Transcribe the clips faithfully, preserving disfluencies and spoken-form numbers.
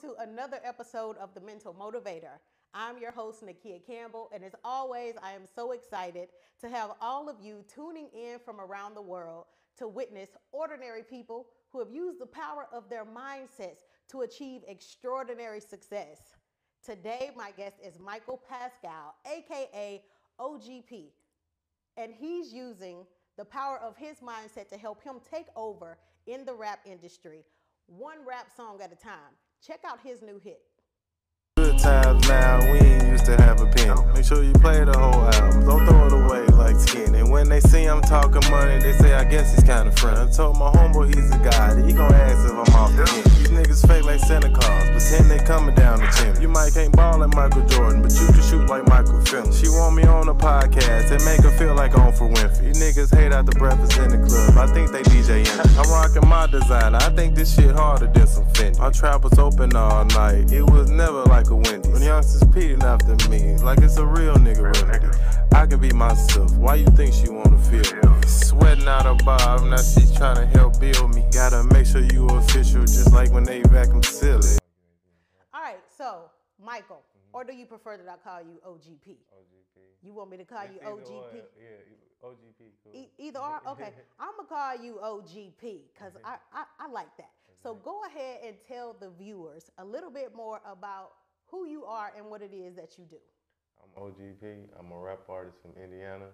to another episode of The Mental Motivator. I'm your host, Nakia Campbell, and as always, I am so excited to have all of you tuning in from around the world to witness ordinary people who have used the power of their mindsets to achieve extraordinary success. Today, my guest is Michael Pascal, aka O G P, and he's using the power of his mindset to help him take over in the rap industry, one rap song at a time. Check out his new hit. Good times now, we ain't used to have a pen. Make sure you play the whole album, don't throw it away like skin. And when they see I'm talking money, they say I guess he's kinda friendly. I told my homeboy he's a guy, he gon' ask if I'm off the end. These niggas fake like Santa Claus, pretend they coming down the chimney. You might can't ball like Michael Jordan, but you can shoot like Michael Phelps. She want me on a podcast and make her feel like on for Winfrey. These niggas hate out the breakfast in the club, I think they DJing. I'm rocking my designer, I think this shit harder than some Fendi. My trap was open all night, it was never like a Wendy's. When youngsters peeling after me, like it's a real nigga remedy. I can be myself, why you think she wanna feel me? Sweating out her bob, now she's trying to help build me. Gotta make sure you official, just like when they vacuum seal it. All right, so Michael, mm-hmm. or do you prefer that I call you O G P? O G P. You want me to call it's you O G P? Or, yeah, O G P. Cool. E- either or? Okay, I'm gonna call you O G P because I, I, I like that. So go ahead and tell the viewers a little bit more about who you are and what it is that you do. I'm O G P. I'm a rap artist from Indiana.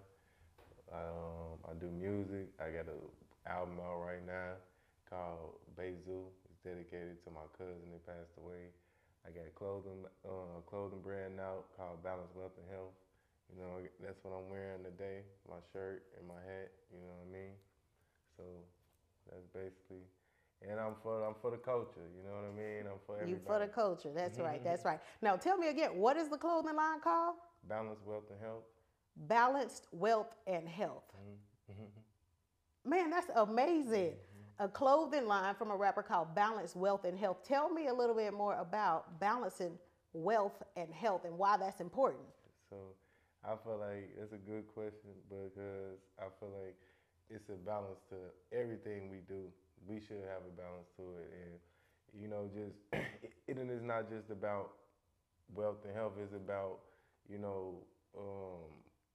Um, I do music. I got an album out right now called Bezu. It's dedicated to my cousin that passed away. I got a clothing, uh, clothing brand out called Balance Wealth and Health. You know, that's what I'm wearing today, my shirt and my hat, you know what I mean? So that's basically, and I'm for I'm for the culture, you know what I mean? I'm for everybody. You for the culture, that's right, that's right. Now tell me again, what is the clothing line called? Balance Wealth and Health. Balanced Wealth and Health. Mm-hmm. Man, that's amazing. Mm-hmm. A clothing line from a rapper called Balanced Wealth and Health. Tell me a little bit more about balancing wealth and health and why that's important. So I feel like it's a good question because I feel like it's a balance to everything we do. We should have a balance to it. And, you know, just, it, it is not just about wealth and health. It's about, you know, um,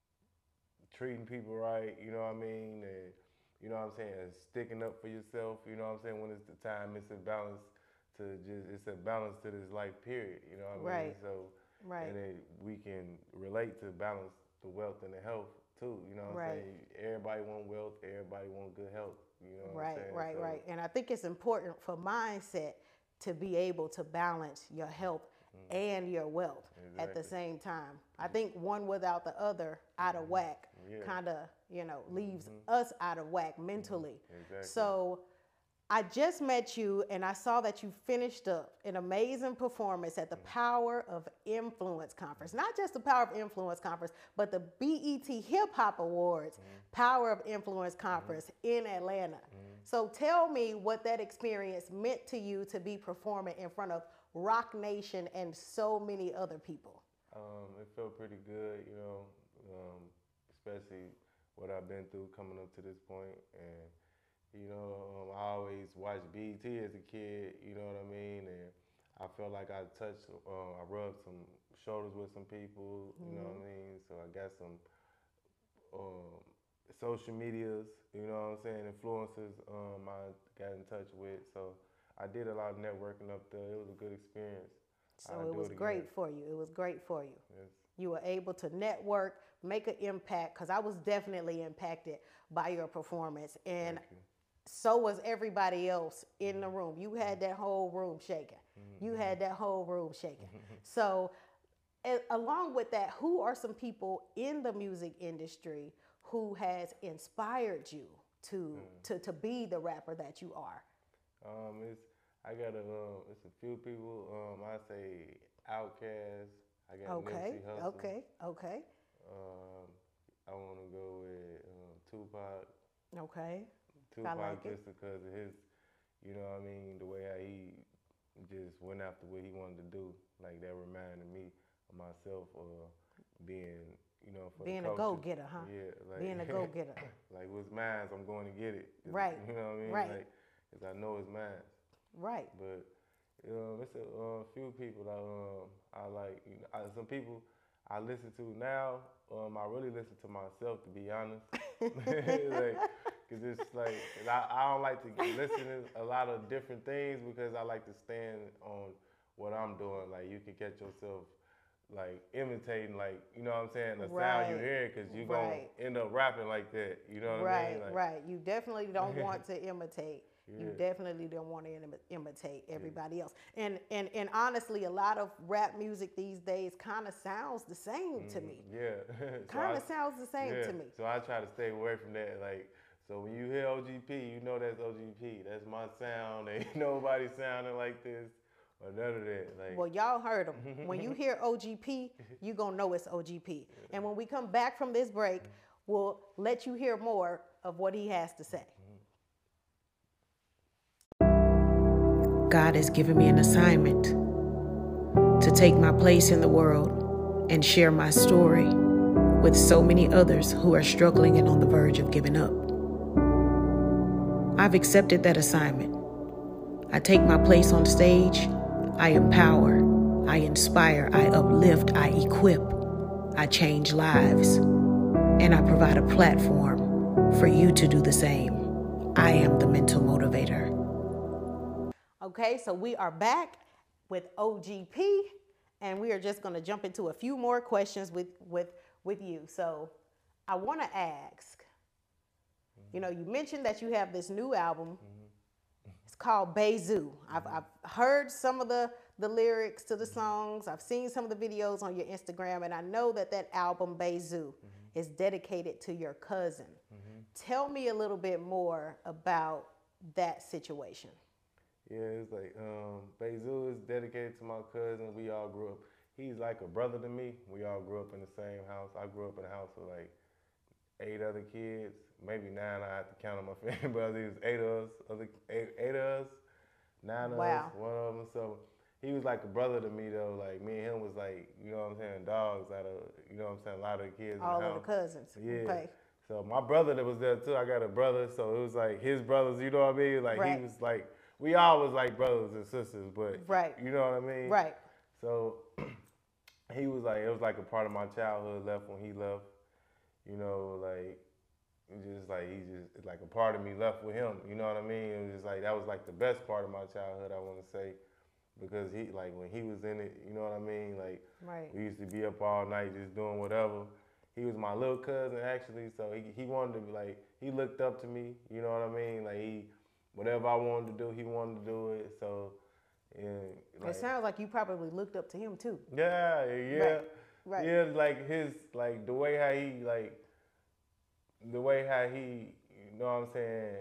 treating people right, you know what I mean? And, you know what I'm saying? And sticking up for yourself, you know what I'm saying? When it's the time, it's a balance to just, it's a balance to this life period, you know what I mean? Right. So, right. and then we can relate to balance the wealth and the health too, you know what right. I'm saying? Everybody want wealth, everybody want good health, you know what right, I'm saying? Right, right, so, right. And I think it's important for mindset to be able to balance your health mm-hmm. and your wealth exactly. at the same time. I think one without the other out of whack yeah. kind of, you know, leaves mm-hmm. us out of whack mentally. Exactly. So I just met you and I saw that you finished up an amazing performance at the mm-hmm. Power of Influence Conference. Not just the Power of Influence Conference, but the B E T Hip Hop Awards mm-hmm. Power of Influence Conference mm-hmm. in Atlanta. Mm-hmm. So tell me what that experience meant to you to be performing in front of Rock Nation and so many other people. Um, it felt pretty good, you know, um, especially what I've been through coming up to this point. And, you know, um, I always watched B E T as a kid, you know what I mean? And I felt like I touched, uh, I rubbed some shoulders with some people, you mm-hmm. know what I mean? So I got some um, social medias, you know what I'm saying, influencers um, I got in touch with. So I did a lot of networking up there. It was a good experience. So it was it great for you. It was great for you. Yes. You were able to network, make an impact, because I was definitely impacted by your performance. And so was everybody else in the room. You had that whole room shaking. Mm-hmm. You had that whole room shaking. So a- along with that, who are some people in the music industry who has inspired you to, mm. to, to be the rapper that you are? Um, it's I got a, um, it's a few people. Um, I say Outkast. I got okay, Nipsey Hussle. Okay, okay. Um, I want to go with um, Tupac. Okay. Tupac like just it. because of his, you know what I mean, the way how he just went after what he wanted to do. Like that reminded me of myself or being, you know, for being the a go-getter, huh? Yeah, like being a go-getter. Like what's mine, I'm going to get it. Right. You know what I mean? Right. Like, cause I know it's mine. Right. But Um, it's a uh, few people that um, I like. You know, I, some people I listen to now. Um, I really listen to myself, to be honest. Like, cause it's like I, I don't like to listen to a lot of different things because I like to stand on what I'm doing. Like you can catch yourself like imitating, like you know what I'm saying, the Right. sound you hear, cause you Right. gonna end up rapping like that. You know what Right, I mean? Like, right. You definitely don't want to imitate. You Yeah. definitely don't want to imi- imitate everybody else. And, and and honestly, a lot of rap music these days kind of sounds the same to me. Yeah. So Kind I- of sounds the same yeah. to me. So I try to stay away from that. Like, so when you hear O G P, you know that's O G P. That's my sound. Ain't nobody sounding like this or none of that. Like, Well, y'all heard him. When you hear O G P, you going to know it's O G P. And when we come back from this break, we'll let you hear more of what he has to say. God has given me an assignment to take my place in the world and share my story with so many others who are struggling and on the verge of giving up. I've accepted that assignment. I take my place on stage. I empower, I inspire, I uplift, I equip, I change lives, and I provide a platform for you to do the same. I am the mental motivator. Okay, so we are back with O G P, and we are just going to jump into a few more questions with with with you. So I want to ask, you know, you mentioned that you have this new album. It's called Beizou. I've, I've heard some of the, the lyrics to the songs. I've seen some of the videos on your Instagram, and I know that that album, Beizou, mm-hmm. is dedicated to your cousin. Mm-hmm. Tell me a little bit more about that situation. Yeah, it's like, um, Beizou is dedicated to my cousin. We all grew up. He's like a brother to me. We all grew up in the same house. I grew up in a house with like eight other kids, maybe nine. I have to count on my family, but it was eight of us, other eight, eight of us, nine of Wow. us, one of them. So he was like a brother to me though. Like me and him was like, you know what I'm saying, dogs out of, you know what I'm saying, a lot of the kids All in the of house. the cousins. Yeah. Okay. So my brother that was there too. I got a brother, so it was like his brothers. You know what I mean? Like Right. he was like, we all was like brothers and sisters, but Right. you know what I mean? Right. So he was like, it was like a part of my childhood left when he left. You know, like. Just like he just like a part of me left with him, you know what I mean? It was just like that was like the best part of my childhood, I want to say, because he like when he was in it, you know what I mean? Like Right. we used to be up all night just doing whatever. He was my little cousin actually, so he he wanted to be like he looked up to me, you know what I mean? Like he whatever I wanted to do, he wanted to do it. So and like, It sounds like you probably looked up to him too. yeah, yeah, Right. Right. yeah, like his like the way how he like. The way how he, you know what I'm saying,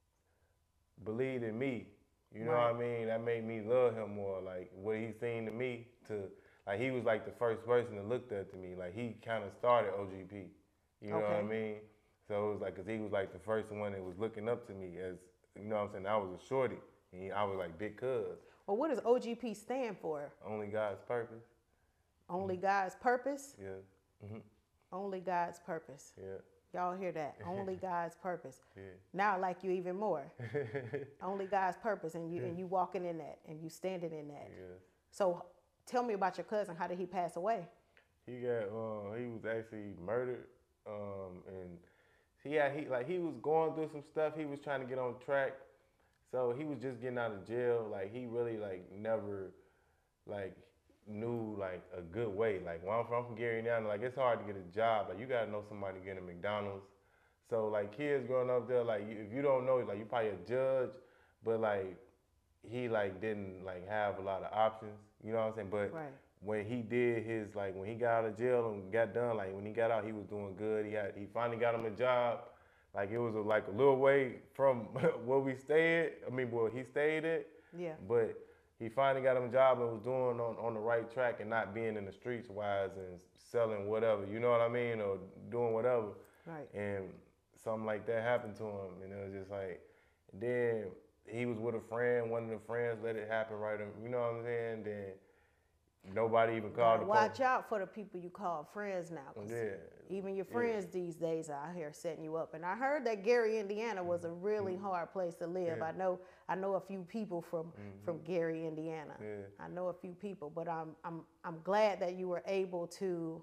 believed in me, you know Right. what I mean? That made me love him more. Like what he seen to me, to like he was like the first person that looked up to me. Like he kind of started O G P, you know what I Okay. mean? So it was like, cause he was like the first one that was looking up to me as, you know what I'm saying? I was a shorty, and he, I was like big cuz. Well, what does O G P stand for? Only God's purpose. Only God's purpose? Yeah. Mm-hmm. Only God's purpose. Yeah. Y'all hear that? Only God's purpose. Yeah. Now I like you even more. Only God's purpose, and you and you walking in that, and you standing in that. Yeah. So tell me about your cousin. How did he pass away? He got uh, he was actually murdered, um, and he had he like he was going through some stuff. He was trying to get on track, so he was just getting out of jail. Like he really like never like knew like a good way. Like when I'm from, I'm from Gary now, like it's hard to get a job. Like you gotta know somebody to get a McDonald's. So like kids growing up there, like if you don't know, like you probably a judge, but like he like didn't like have a lot of options. You know what I'm saying? But Right. when he did his like when he got out of jail and got done, like when he got out, he was doing good. He had he finally got him a job. Like it was a, like a little way from where we stayed. I mean, where he stayed at. Yeah. But he finally got him a job and was doing on, on the right track and not being in the streets wise and selling whatever, you know what I mean, or doing whatever. Right. And something like that happened to him, and it was just like, then he was with a friend, one of the friends let it happen right, you know what I'm saying? Then nobody even You called gotta the watch police. out for the people you call friends now. 'Cause Yeah. even your friends these days are out here setting you up. And I heard that Gary, Indiana was a really hard place to live. Yeah. I know I know a few people from from Gary, Indiana. Yeah. I know a few people, but I'm I'm I'm glad that you were able to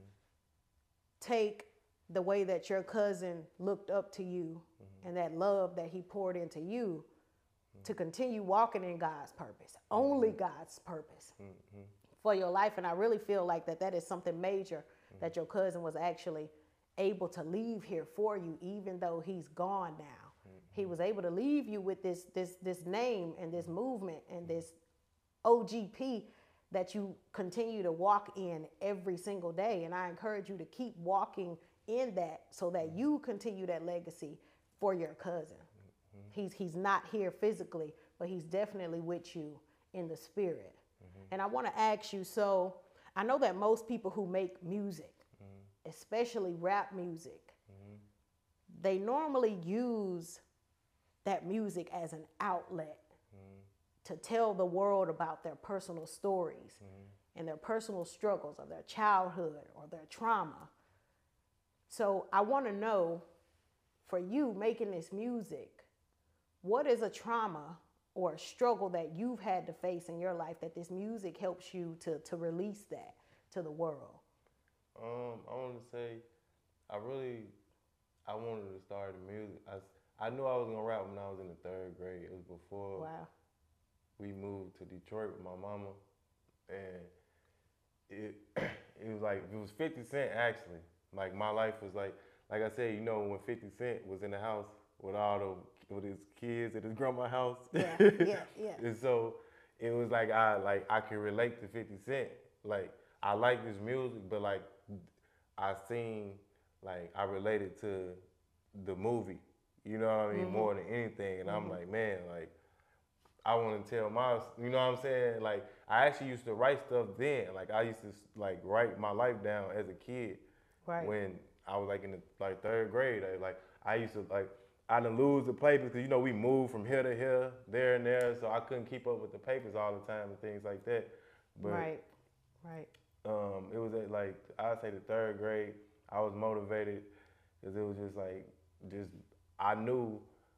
take the way that your cousin looked up to you and that love that he poured into you to continue walking in God's purpose, only God's purpose for your life. And I really feel like that that is something major that your cousin was actually able to leave here for you, even though he's gone now. He was able to leave you with this this this name and this movement and this O G P that you continue to walk in every single day. And I encourage you to keep walking in that so that you continue that legacy for your cousin. Mm-hmm. He's he's not here physically, but he's definitely with you in the spirit. Mm-hmm. And I want to ask you, so I know that most people who make music, mm-hmm. especially rap music, mm-hmm. they normally use that music as an outlet mm-hmm. to tell the world about their personal stories mm-hmm. and their personal struggles or their childhood or their trauma. So I want to know, for you making this music, what is a trauma or a struggle that you've had to face in your life that this music helps you to, to release that to the world? Um, I want to say, I really, I wanted to start the music. I, I knew I was gonna rap when I was in the third grade. It was before wow. we moved to Detroit with my mama, and it it was like it was fifty Cent actually. Like my life was like, like I said, you know, when fifty Cent was in the house with all the with his kids at his grandma's house. Yeah, yeah, yeah. And so it was like I like I can relate to fifty Cent. Like I like his music, but like I seen like I related to the movie. You know what I mean? Mm-hmm. More than anything. And mm-hmm. I'm like, man, like I want to tell my, you know what I'm saying? Like I actually used to write stuff then. Like I used to like write my life down as a kid. Right. When I was like in the like third grade, I, like I used to like I didn't lose the papers because you know we moved from here to here, there and there, so I couldn't keep up with the papers all the time and things like that. But, right, right. Um, it was at like I'd say the third grade. I was motivated because it was just like just I knew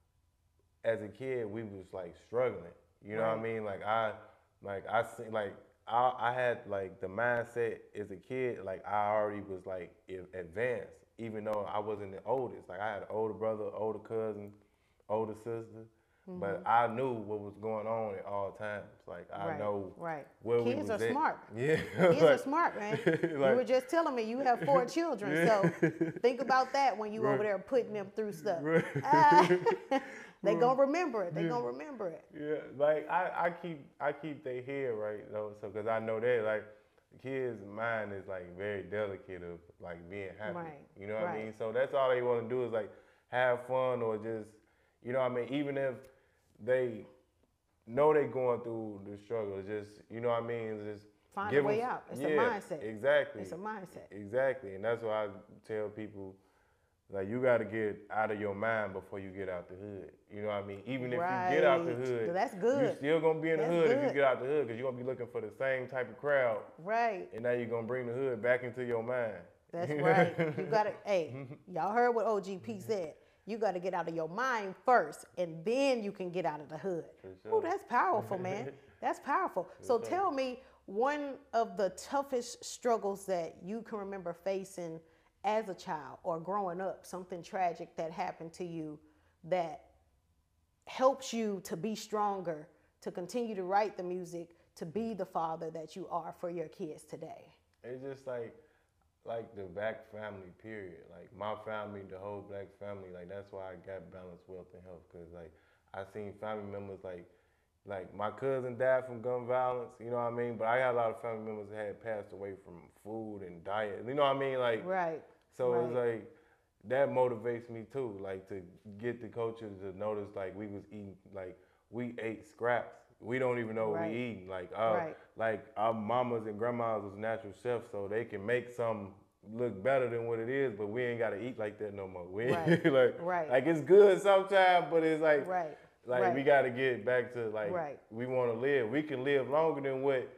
as a kid we was like struggling. You know right. what I mean? Like I like I see like. I, I had like the mindset as a kid, like I already was like advanced, even though I wasn't the oldest. Like I had an older brother, older cousin, older sister, mm-hmm. but I knew what was going on at all times. Like I right, know right. where Kids we was are at. smart. Yeah, kids like, are smart, man. like, you were just telling me you have four children, so think about that when you right. over there putting them through stuff. Right. Ah, they gonna remember it. They yeah. gonna remember it. Yeah, like I, I keep I keep their head right though, so because I know that like kids' mind is like very delicate of like being happy. Right. You know what right. I mean? So that's all they want to do is like have fun or just, you know what I mean? Even if they know they going through the struggle, just, you know what I mean? Just find give a way them, out. It's yeah, a mindset. Exactly. It's a mindset. Exactly. And that's why I tell people, like, you got to get out of your mind before you get out the hood. You know what I mean? Even if right. you get out the hood, that's good. you're still going to be in the that's hood good. if you get out the hood because you're going to be looking for the same type of crowd. Right. And now you're going to bring the hood back into your mind. That's right. You got to, hey, y'all heard what O G P said. You got to get out of your mind first, and then you can get out of the hood. Sure. Oh, that's powerful, man. That's powerful. For so sure. Tell me one of the toughest struggles that you can remember facing as a child or growing up, something tragic that happened to you that helps you to be stronger, to continue to write the music, to be the father that you are for your kids today. It's just like, like the black family, period. Like my family, the whole black family, like that's why I got balanced wealth and health. Cause like I seen family members like, like my cousin died from gun violence, you know what I mean? But I got a lot of family members that had passed away from food and diet, you know what I mean? Like, right. So right. it's like, that motivates me too, like to get the culture to notice like we was eating, like we ate scraps. We don't even know right. what we eating. Like, uh, right. like our mamas and grandmas was natural chefs, so they can make something look better than what it is, but we ain't gotta eat like that no more. We right. like, right. like it's good sometimes, but it's like, right. like right. we gotta get back to like, right. we wanna live. We can live longer than what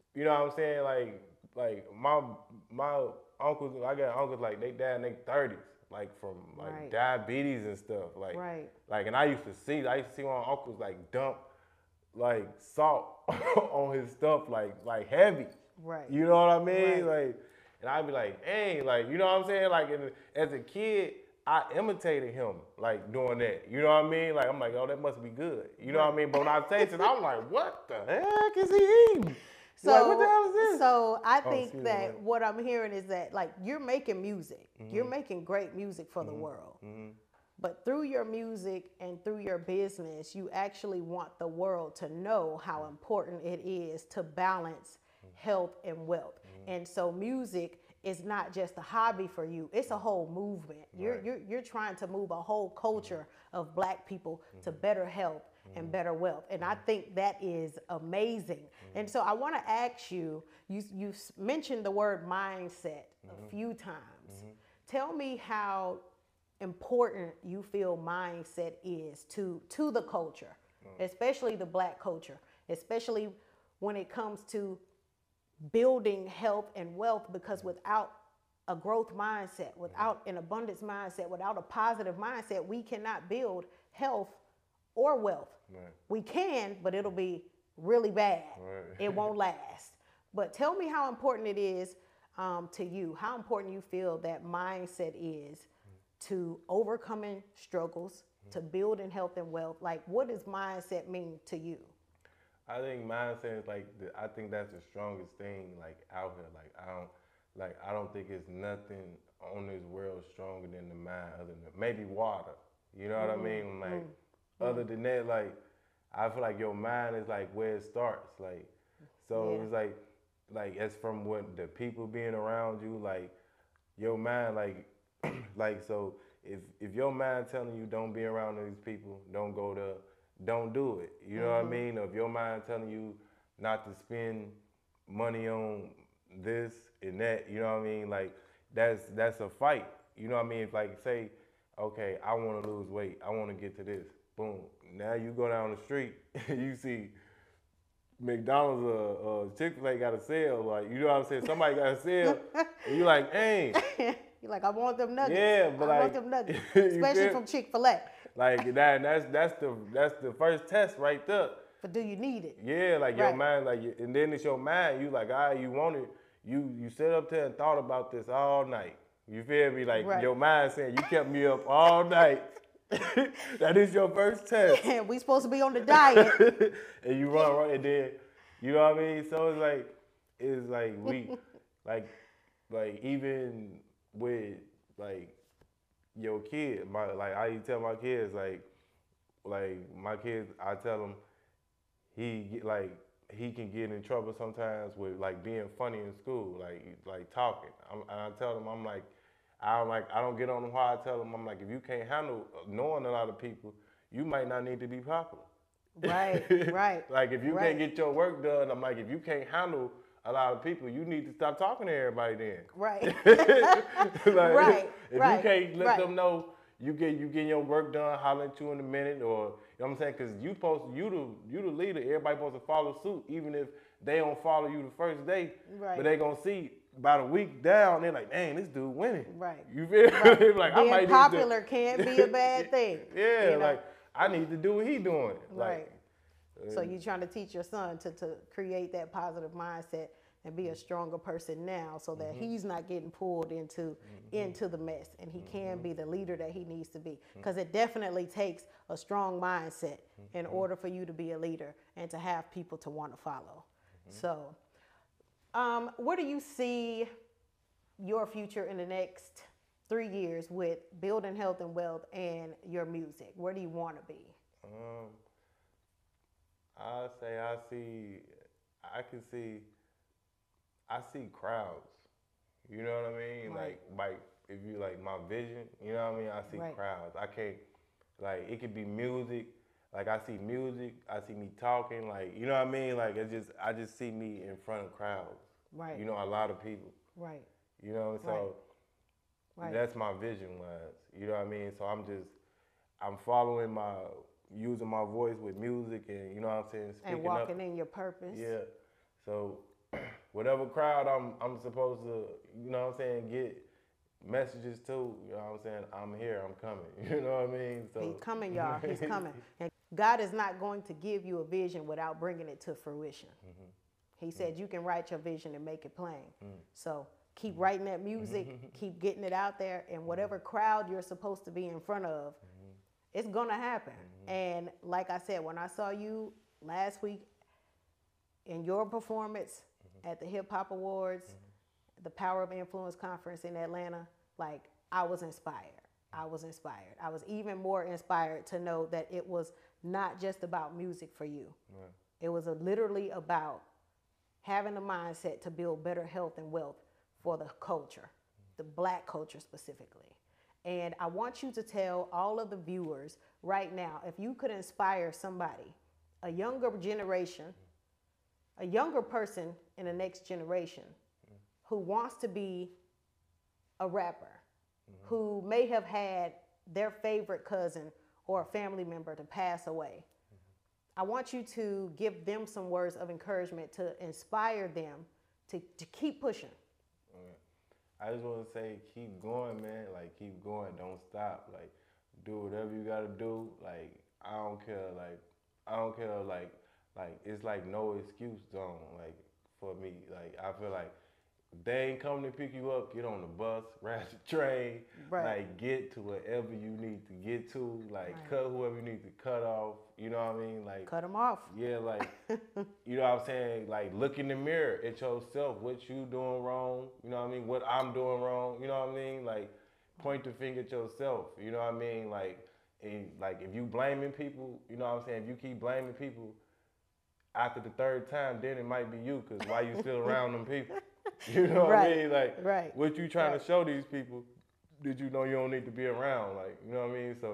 you know what I'm saying? Like, like my my uncles, I got uncles like they died in their thirties, like from like Right. diabetes and stuff. Like, Right. like, and I used to see, I used to see my uncles like dump like salt on his stuff, like like heavy. Right. You know what I mean? Right. Like, and I'd be like, dang, like, you know what I'm saying? Like, and as a kid, I imitated him, like, doing that. You know what I mean? Like, I'm like, oh, that must be good. You know what I mean? But when I tasted it, I'm like, what the heck is he eating? So, like, what the hell is this? so I Oh, think excuse that me. Mm-hmm. what I'm hearing is that, like, you're making music. You're making great music for the world. But through your music and through your business, you actually want the world to know how important it is to balance health and wealth. And so music is not just a hobby for you, it's a whole movement. You're, Right. you're, you're trying to move a whole culture of Black people to better health and better wealth. And I think that is amazing. And so I want to ask you, you, you mentioned the word mindset a few times. Tell me how important you feel mindset is to, to the culture, especially the Black culture, especially when it comes to building health and wealth, because without a growth mindset, without an abundance mindset, without a positive mindset, we cannot build health or wealth. Right. We can, but it'll be really bad. Right. It won't last. But tell me how important it is um, to you, how important you feel that mindset is to overcoming struggles, to building health and wealth. Like, what does mindset mean to you? I think mindset is like, the, I think that's the strongest thing, like, out here. Like, I don't, like, I don't think it's nothing on this world stronger than the mind, other than maybe water. You know what Mm-hmm. I mean? Like, mm-hmm. other than that, like, I feel like your mind is like where it starts. Like, so Yeah. it's like, like, it's from what the people being around you, like, your mind, like, like, so if if your mind telling you don't be around these people, don't go to, don't do it. You know Mm-hmm. what I mean? Or if your mind telling you not to spend money on this and that, you know what I mean? Like, that's that's a fight. You know what I mean? If, like, say, okay, I want to lose weight, I want to get to this. Boom. Now you go down the street, you see McDonald's or uh, uh, Chick-fil-A got a sale. Like, you know what I'm saying? Somebody got a sale, and you like, hey. You're like, I want them nuggets. Yeah, but I like, want them nuggets, you especially feel- from Chick-fil-A. Like that, that's that's the that's the first test right there. But do you need it? Yeah, like your Right. mind, like, and then it's your mind. You like, ah, you want it. You you sit up there and thought about this all night. You feel me? Like, Right. your mind saying, you kept me up all night. That is your first test. And we supposed to be on the diet. And you run right, and then, you know what I mean? So it's like, it's like we, like, like even with like your kid, my like I used to tell my kids, like, like my kids, I tell them he get, like he can get in trouble sometimes with like being funny in school, like like talking. I'm, and I tell them, I'm like, I don't like I don't get on them hard. I tell them, I'm like, if you can't handle knowing a lot of people, you might not need to be popular. Right, right. Like, if you right. can't get your work done, I'm like, if you can't handle a lot of people, you need to stop talking to everybody then. Right. Like, Right, if right, you can't let right. them know you get you getting your work done, holler at you in a minute, or, you know what I'm saying? Because you supposed you the you the leader. Everybody supposed to follow suit, even if they don't follow you the first day. Right. But they gonna see about a week down, they're like, dang, this dude winning. Right. You feel Right. me? Like, I Being might need to- popular can't be a bad thing. Yeah, you know? like, I need to do what he doing. Like, Right. So you're trying to teach your son to, to create that positive mindset and be a stronger person now, so that Mm-hmm. he's not getting pulled into into the mess, and he can Mm-hmm. be the leader that he needs to be. Because it definitely takes a strong mindset in Mm-hmm. order for you to be a leader and to have people to want to follow. Mm-hmm. So, um, where do you see your future in the next three years with building health and wealth and your music? Where do you want to be? Um, I say I see, I can see, I see crowds. You know what I mean? Right. Like, like if you like my vision, you know what I mean? I see Right. crowds. I can't, like, it could be music. Like, I see music. I see me talking. Like, you know what I mean? Like, it just, I just see me in front of crowds. Right. You know, a lot of people. Right. You know, so Right. that's my vision was. You know what I mean? So I'm just, I'm following my, using my voice with music, and you know what I'm saying, speaking And walking up. in your purpose. Yeah. So whatever crowd I'm I'm supposed to, you know what I'm saying, get messages to, you know what I'm saying, I'm here, I'm coming. You know what I mean? So He's coming, y'all. He's coming. And God is not going to give you a vision without bringing it to fruition. Mm-hmm. He said mm-hmm. you can write your vision and make it plain. Mm-hmm. So keep writing that music, keep getting it out there, and whatever crowd you're supposed to be in front of, mm-hmm. it's gonna happen. Mm-hmm. And like I said, when I saw you last week in your performance mm-hmm. at the Hip Hop Awards, mm-hmm. the Power of Influence Conference in Atlanta, like I was inspired. I was inspired. I was even more inspired to know that it was not just about music for you. Right. It was a, literally about having a mindset to build better health and wealth for the culture, the Black culture specifically. And I want you to tell all of the viewers right now, if you could inspire somebody, a younger generation, a younger person in the next generation who wants to be a rapper, mm-hmm. who may have had their favorite cousin or a family member to pass away. Mm-hmm. I want you to give them some words of encouragement to inspire them to, to keep pushing. I just want to say, keep going, man. Like, keep going. Don't stop. Like, do whatever you got to do. Like, I don't care. Like, I don't care. Like, like it's like no excuse zone. Like, for me, like, I feel like they ain't coming to pick you up. Get on the bus, ride the train. Right. Like, get to wherever you need to get to. Like, right. cut whoever you need to cut off. You know what I mean? Like, cut them off. Yeah, like, you know what I'm saying? Like, look in the mirror at yourself. What you doing wrong? You know what I mean? What I'm doing wrong? You know what I mean? Like, point the finger at yourself. You know what I mean? Like, and, like if you blaming people, you know what I'm saying? If you keep blaming people, after the third time, then it might be you, because why you still around them people? You know what right. I mean? Like, right. what you trying right. to show these people, did you know you don't need to be around? Like, you know what I mean? So,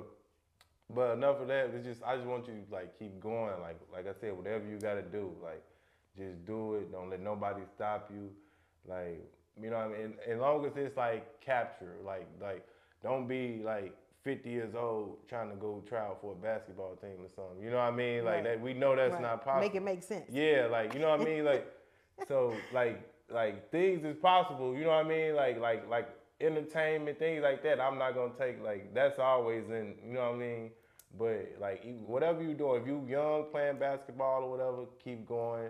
but enough of that. It's just, I just want you to, like, keep going. Like, like I said, whatever you got to do, like, just do it. Don't let nobody stop you. Like, you know what I mean? And as long as it's, like, capture, like, like, don't be, like, fifty years old trying to go try out for a basketball team or something. You know what I mean? Like, right. that we know that's right. not possible. Make it make sense. Yeah, like, you know what I mean? Like, so, like, like, things is possible. You know what I mean? Like, like, like, entertainment, things like that, I'm not gonna take, like, that's always in, you know what I mean? But, like, whatever you doing, if you young playing basketball or whatever, keep going.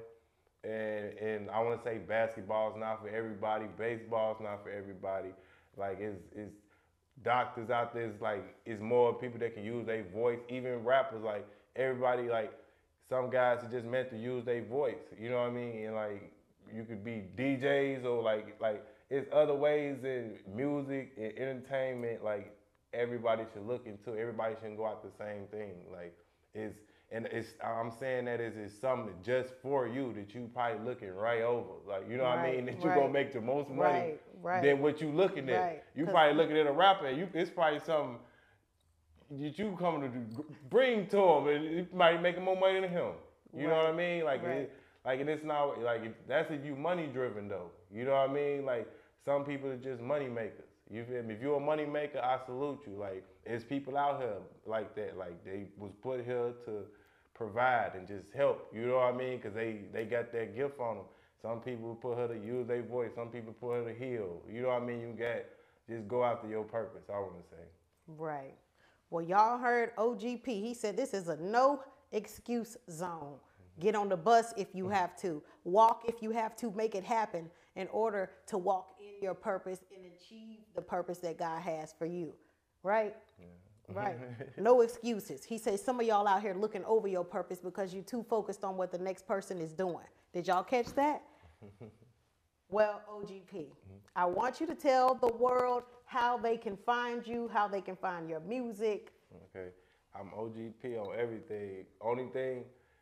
And and I wanna say basketball's not for everybody, baseball's not for everybody. Like, it's, it's doctors out there, it's like, it's more people that can use their voice, even rappers, like, everybody, like, some guys are just meant to use their voice, you know what I mean? And, like, you could be D Js or, like, like, it's other ways in music and entertainment, like, everybody should look into. Everybody shouldn't go out the same thing. Like, it's, and it's, I'm saying that is it's something just for you that you probably looking right over. Like, you know right, what I mean? That you're right. going to make the most money right, right. than what you looking at. Right. You probably looking at a rapper, and you, it's probably something that you coming to bring to him, and it might make more money than him. You right. know what I mean? Like, right. it, like, and it's not, like, if, that's if you money driven, though. You know what I mean? Like, some people are just money makers. You feel me? If you're a money maker, I salute you. Like, there's people out here like that. Like, they was put here to provide and just help. You know what I mean? Because they, they got that gift on them. Some people put her to use their voice. Some people put her to heal. You know what I mean? You got, just go after your purpose, I want to say. Right. Well, y'all heard O G P. He said this is a no excuse zone. Get on the bus if you have to. Walk if you have to. Make it happen in order to walk in your purpose and achieve the purpose that God has for you. Right? Yeah. Right. No excuses. He says some of y'all out here looking over your purpose because you're too focused on what the next person is doing. Did y'all catch that? Well, O G P, mm-hmm. I want you to tell the world how they can find you, how they can find your music. Okay. I'm O G P on everything. Only thing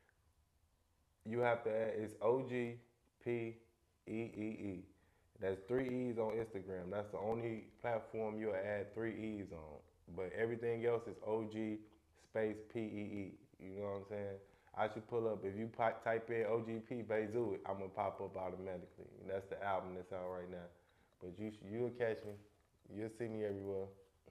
you have to add is O G P E E E. That's three E's on Instagram. That's the only platform you'll add three E's on. But everything else is O G space P E E. You know what I'm saying? I should pull up, if you type in O G P Bezu, I'm going to pop up automatically. And that's the album that's out right now. But you, you'll catch me. You'll see me everywhere.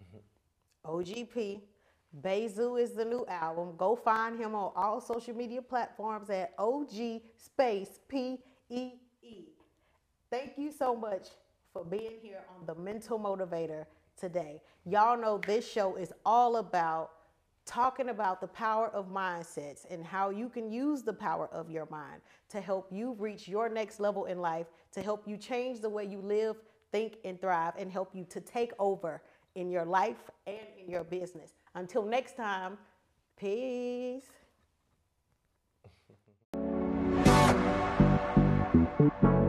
O G P Bezu is the new album. Go find him on all social media platforms at O G space P E E. Thank you so much for being here on The Mental Motivator today. Y'all know this show is all about talking about the power of mindsets and how you can use the power of your mind to help you reach your next level in life, to help you change the way you live, think, and thrive, and help you to take over in your life and in your business. Until next time, peace. Thank you.